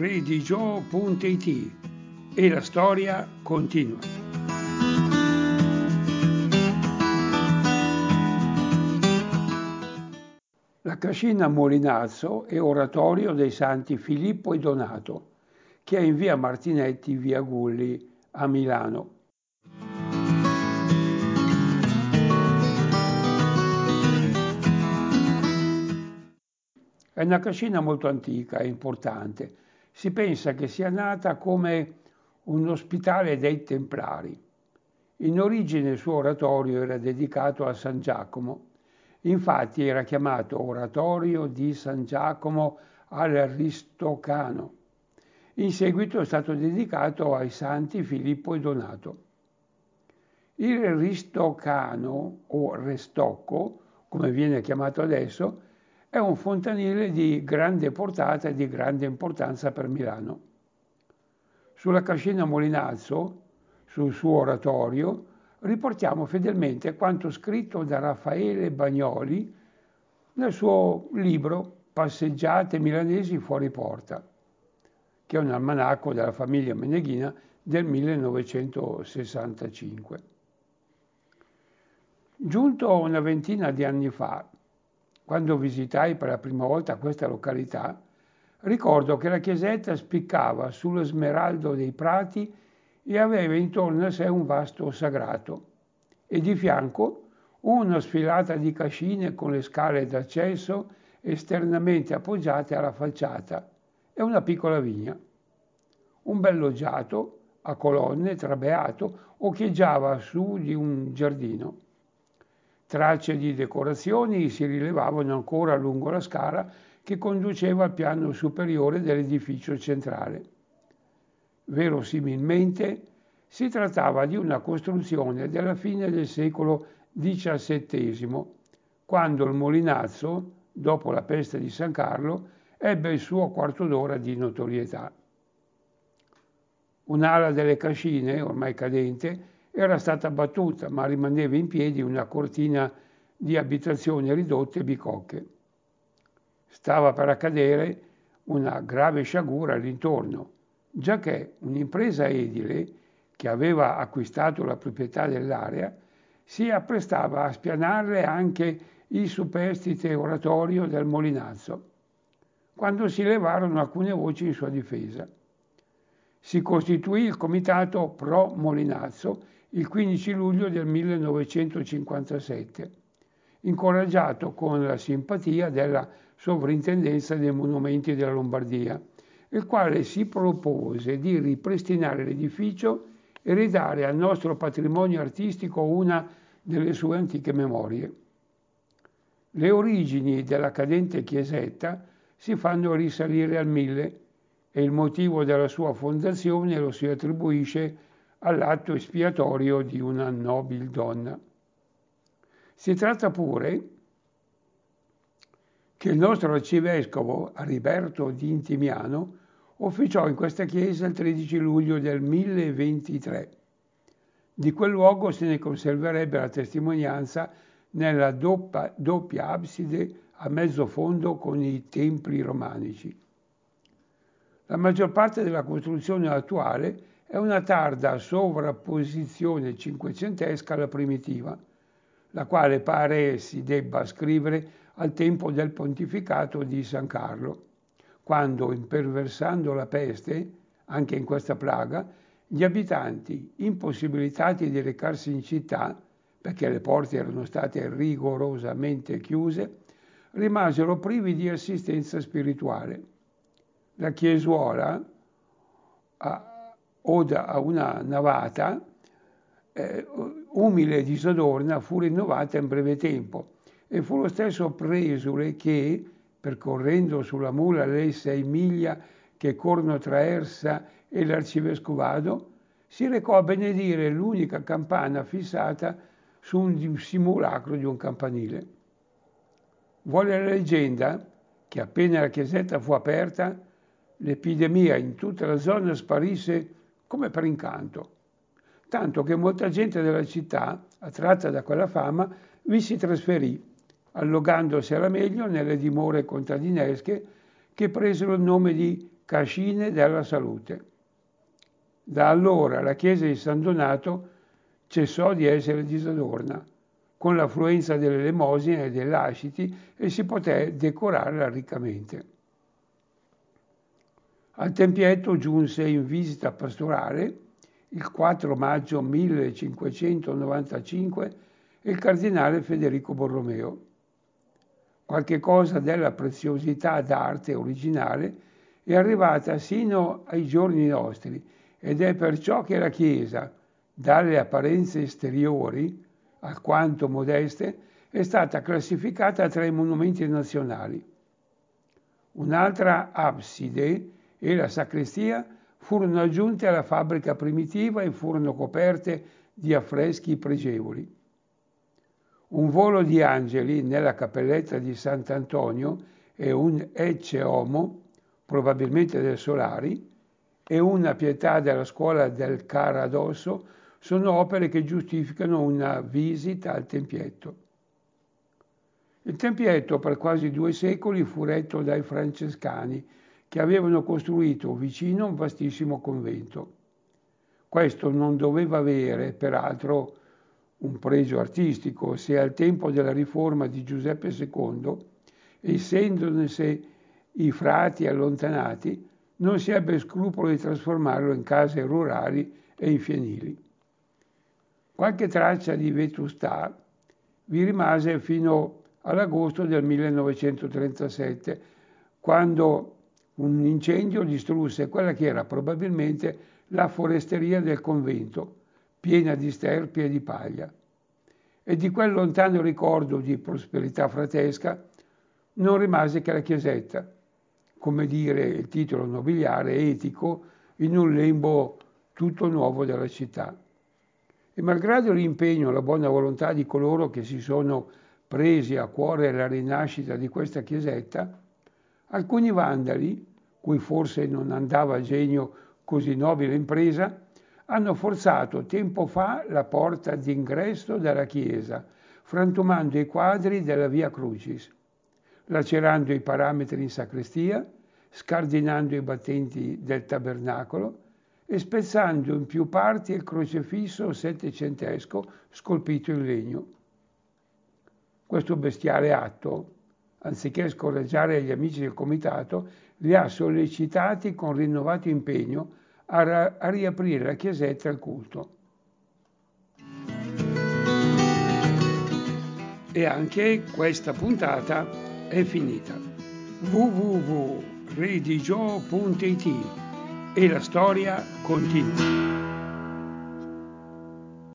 religio.it e la storia continua. La cascina Molinazzo è oratorio dei santi Filippo e Donato, che è in via Martinetti, via Gulli a Milano. È una cascina molto antica e importante. Si pensa che sia nata come un ospitale dei Templari. In origine il suo oratorio era dedicato a San Giacomo. Infatti era chiamato Oratorio di San Giacomo all'Aristocano. In seguito è stato dedicato ai santi Filippo e Donato. Il Ristocano, o Restocco, come viene chiamato adesso, è un fontanile di grande portata e di grande importanza per Milano. Sulla cascina Molinazzo, sul suo oratorio, riportiamo fedelmente quanto scritto da Raffaele Bagnoli nel suo libro Passeggiate milanesi fuori porta, che è un almanacco della famiglia Meneghina del 1965. Giunto una ventina di anni fa, quando visitai per la prima volta questa località, ricordo che la chiesetta spiccava sullo smeraldo dei prati e aveva intorno a sé un vasto sagrato e di fianco una sfilata di cascine con le scale d'accesso esternamente appoggiate alla facciata e una piccola vigna. Un bel loggiato a colonne trabeato occhieggiava su di un giardino. Tracce di decorazioni si rilevavano ancora lungo la scala che conduceva al piano superiore dell'edificio centrale. Verosimilmente si trattava di una costruzione della fine del secolo XVII, quando il Molinazzo, dopo la peste di San Carlo, ebbe il suo quarto d'ora di notorietà. Un'ala delle cascine, ormai cadente, era stata abbattuta, ma rimaneva in piedi una cortina di abitazioni ridotte e bicocche. Stava per accadere una grave sciagura all'intorno, giacché un'impresa edile, che aveva acquistato la proprietà dell'area, si apprestava a spianarle anche il superstite oratorio del Molinazzo, quando si levarono alcune voci in sua difesa. Si costituì il comitato Pro Molinazzo il 15 luglio del 1957, incoraggiato con la simpatia della Sovrintendenza dei Monumenti della Lombardia, il quale si propose di ripristinare l'edificio e ridare al nostro patrimonio artistico una delle sue antiche memorie. Le origini della cadente chiesetta si fanno risalire al 1000 e il motivo della sua fondazione lo si attribuisce all'atto espiatorio di una nobile donna. Si tratta pure che il nostro arcivescovo Ariberto di Intimiano officiò in questa chiesa il 13 luglio del 1023. Di quel luogo se ne conserverebbe la testimonianza nella doppia abside a mezzo fondo con i templi romanici. La maggior parte della costruzione attuale è una tarda sovrapposizione cinquecentesca alla primitiva, la quale pare si debba ascrivere al tempo del pontificato di San Carlo, quando, imperversando la peste, anche in questa plaga, gli abitanti, impossibilitati di recarsi in città, perché le porte erano state rigorosamente chiuse, rimasero privi di assistenza spirituale. La chiesuola, oda a una navata, umile e disadorna, fu rinnovata in breve tempo e fu lo stesso presule che, percorrendo sulla mula le 6 miglia che corrono tra Ersa e l'arcivescovado, si recò a benedire l'unica campana fissata su un simulacro di un campanile. Vuole la leggenda che appena la chiesetta fu aperta, l'epidemia in tutta la zona sparisse come per incanto, tanto che molta gente della città, attratta da quella fama, vi si trasferì, allogandosi alla meglio nelle dimore contadinesche che presero il nome di Cascine della Salute. Da allora la chiesa di San Donato cessò di essere disadorna, con l'affluenza delle elemosine e dei lasciti, e si poté decorarla riccamente. Al tempietto giunse in visita pastorale il 4 maggio 1595 il cardinale Federico Borromeo. Qualche cosa della preziosità d'arte originale è arrivata sino ai giorni nostri ed è perciò che la Chiesa, dalle apparenze esteriori, alquanto modeste, è stata classificata tra i monumenti nazionali. Un'altra abside e la sacrestia furono aggiunte alla fabbrica primitiva e furono coperte di affreschi pregevoli. Un volo di angeli nella cappelletta di Sant'Antonio e un Ecce Homo, probabilmente del Solari, e una Pietà della scuola del Caradosso sono opere che giustificano una visita al tempietto. Il tempietto per quasi 2 secoli fu retto dai francescani, che avevano costruito vicino un vastissimo convento. Questo non doveva avere, peraltro, un pregio artistico, se al tempo della riforma di Giuseppe II, essendone i frati allontanati, non si ebbe scrupolo di trasformarlo in case rurali e in fienili. Qualche traccia di vetustà vi rimase fino all'agosto del 1937, quando un incendio distrusse quella che era probabilmente la foresteria del convento, piena di sterpi e di paglia. E di quel lontano ricordo di prosperità fratesca non rimase che la chiesetta, come dire il titolo nobiliare etico in un lembo tutto nuovo della città. E malgrado l'impegno e la buona volontà di coloro che si sono presi a cuore la rinascita di questa chiesetta, alcuni vandali, cui forse non andava a genio così nobile impresa, hanno forzato tempo fa la porta d'ingresso della chiesa, frantumando i quadri della Via Crucis, lacerando i parametri in sacrestia, scardinando i battenti del tabernacolo e spezzando in più parti il crocifisso settecentesco scolpito in legno. Questo bestiale atto, anziché scoraggiare gli amici del comitato, li ha sollecitati con rinnovato impegno a riaprire la chiesetta al culto. E anche questa puntata è finita. www.redigio.it e la storia continua.